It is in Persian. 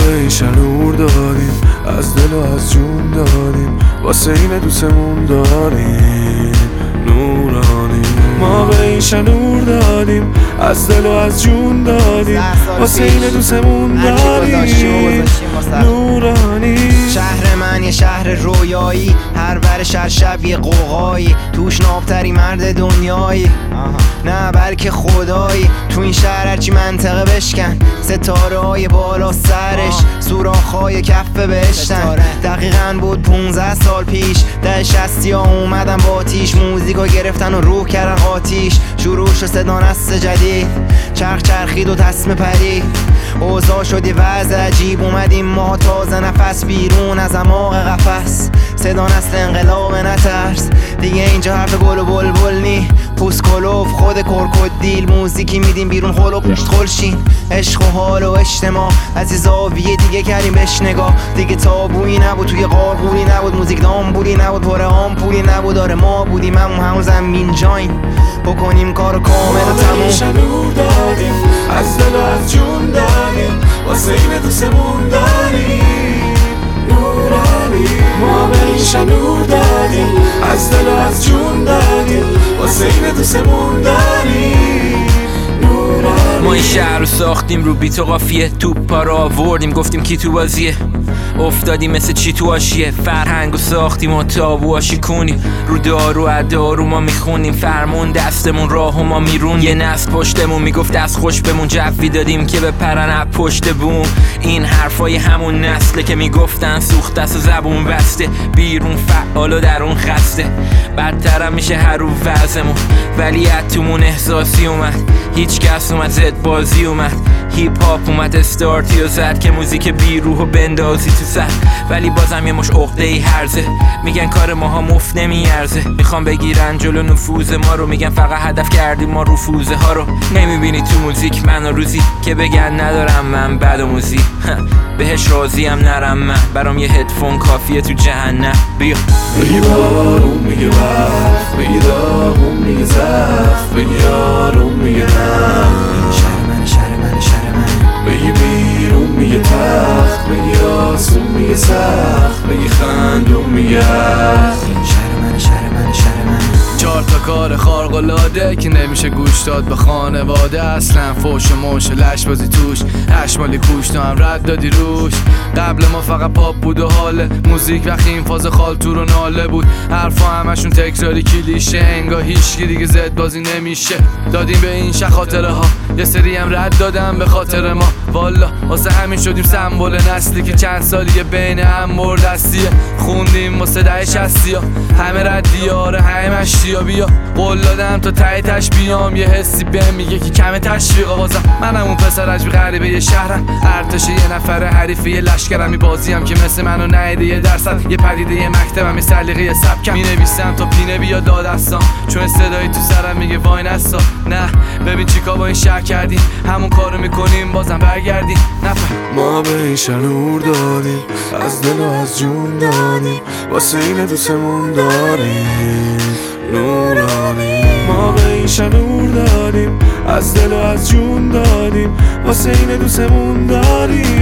به این نور دادیم، از دل و از جون دادیم، واسه این دوستمون داریم نورانی. ما به این نور دادیم، از دل و از جون دادیم، واسه این دوستمون داریم نورانی. شهر من یه شهر رویایی، هر ورش هر شب یه قوقایی، توش نابتری مرد دنیایی، نه بلکه خدایی. تو این شهر هرچی منطقه بشکن، ستاره های بالا سرش، سوراخ های کف بهشتن. دقیقاً بود 15 سال پیش، ده 60 اومدن با آتیش، موزیکو گرفتن و روح کردن آتیش. شروع شد صدا نسل جدید، چرخ چرخید و تسمه پرید، اوضاع شد یه وضع عجیب. اومدیم ما تازه نفس بیرون از اعماق قفس، صدا نسل انقلاب نترس دیگه. اینجا حرف گل و بلبل نی، پوست کلوف خود کرکدیل، موزیکی میدیم بیرون خل و پوشت خلشین. عشق و حال و اجتماع از یه زاویه دیگه کردیم بهش نگاه. دیگه تابویی نبود، توی قارقوری نبود، موزیک دامبولی نبود، پر آمپولی نبود. آره ما بودیم همون زمین جاین، بکنیم کارو کامل و تموم. نور دادیم، از دل و از جون دادیم، واسه این دوستمون داریم نورانی. ما به این نور دادیم، از دل و از جون دادیم، واسه این دوستمون داریم نورانی. ما این شهر رو ساختیم رو بیت و قافیه، توپا رو آوردیم گفتیم کی تو بازیه، افتادیم مثل چی تو آشیه. فرهنگ رو ساختیم و تابوها شکونیم، رو دارو ادارو ما میخونیم، فرمون دستمون راهو ما میرون. یه نسل پشتمون میگفت دست خوش بمون، جوی دادیم که بپرن از پشت بوم. این حرفای همون نسله که میگفتن سوخت دست و زبون بسته، بیرون فعال و درون خسته. بدترم میشه هر رو وضعمون، ولی اتمون احساسی اومد، هیچ کس اومد زد بازی اومد. هیپ هاپ اومد استارتی و زد که موزیک بیروح و بندازی تو سر، ولی بازم یه مش عقده‌ای هرزه. میگن کار ماها مفت نمیارزه، میخوام بگیرن جلو نفوذ ما رو، میگن فقط هدف کردیم ما رفوزه ها رو. نمیبینی تو موزیک من و روزی که بگن ندارم من بد و موزی بهش راضیم نرم من، برام یه هدفون کافیه تو جهنم. بیا بگی بارون میگه وقت، بگی داغون میگه زخت، بگی آروم میگه نه، بگی بیرون میگه تخت، بگی آسون میگه سخت، بگی خندون میگه چهار تا کار خارق‌العاده که نمیشه گوش داد به خانواده. اصلا فوش و موش و لش بازی توش، هشمالی کوش تو هم رد دادی روش. قبل ما فقط پاپ بود و حاله موزیک، وقتی این فاز خالتور و ناله بود. حرفا همشون تکراری کلیشه، انگار هیچکی دیگه زد بازی نمیشه. دادیم به این خاطره ها، یه سری هم رد دادم به خاطر ما. والا واسه همین شدیم سمبل نسلی که چند سالیه بین هم مردستیه. خوندیم واسه ده 60 همه ردی آره همه مشتیا. بیا قول دادم تا ته تش بیام، یه حسی بهم میگه که کم تشویقا. بازم منم اون پسر عجب غریبه یه شهرم، ارتش یه نفر حریفه یه لشکرم. می بازیم که مثل منو نهیده یه درصد، یه پدیده یه مکتبم، یه سلیقه یه سبکم. می نویسم تا پینه بیا دادستان، چون صدایی تو سرم میگه وای نستا. نه ببین چیکار با این شهر کردیم، همون کارو میکنیم بازم برگردیم. ما به این نور دادیم، از دل و از جون دادیم، واسه این دوستمون داریم نورانی. ما به این نور دادیم، از دل و از جون دادیم، واسه این دوستمون داریم